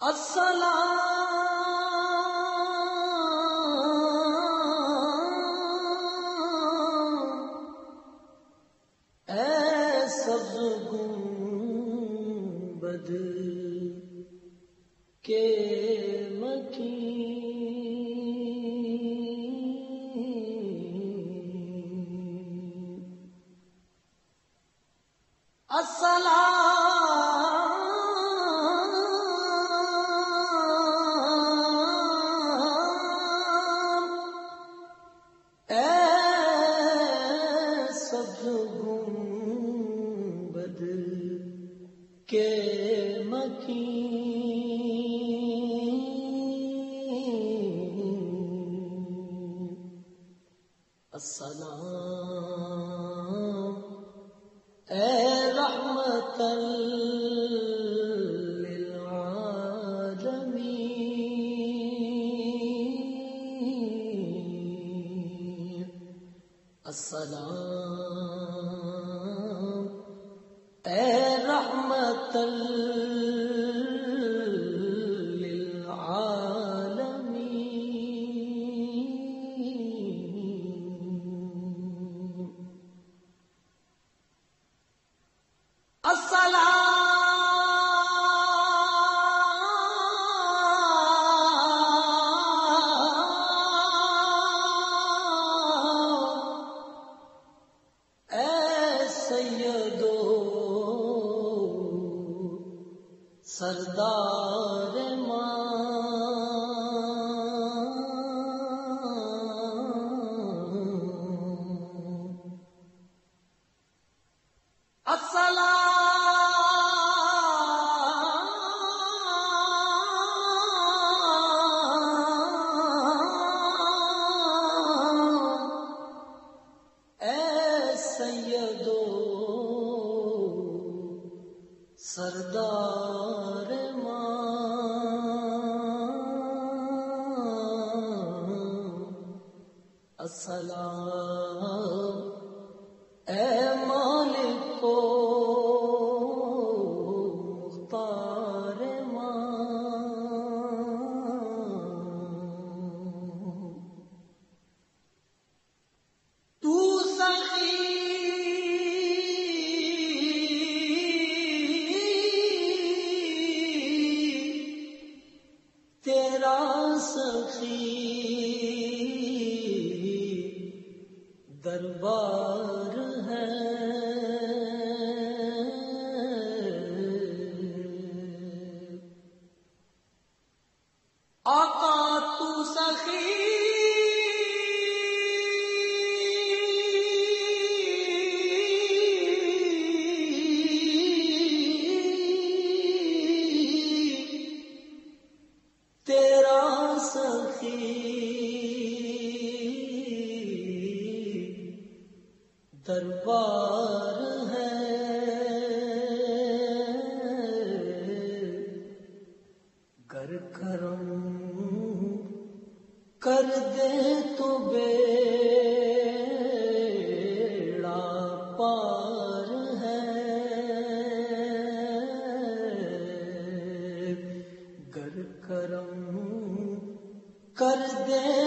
السلام اے سبز گنبد کے مکین، السلام اے سبز گنبد کے مکین، السلام اے رحمت للعالمین، السلام اے رحمت للعالمین، السلام اے سیدو سردار سیدو سردار السلام اے مالک و مختار تو سخی تیرا سخی دربار ہے، آقا تو سخی تیرا سخی دربار ہے، گر کرم کر دے تو بیڑا پار ہے، گر کرم کر دے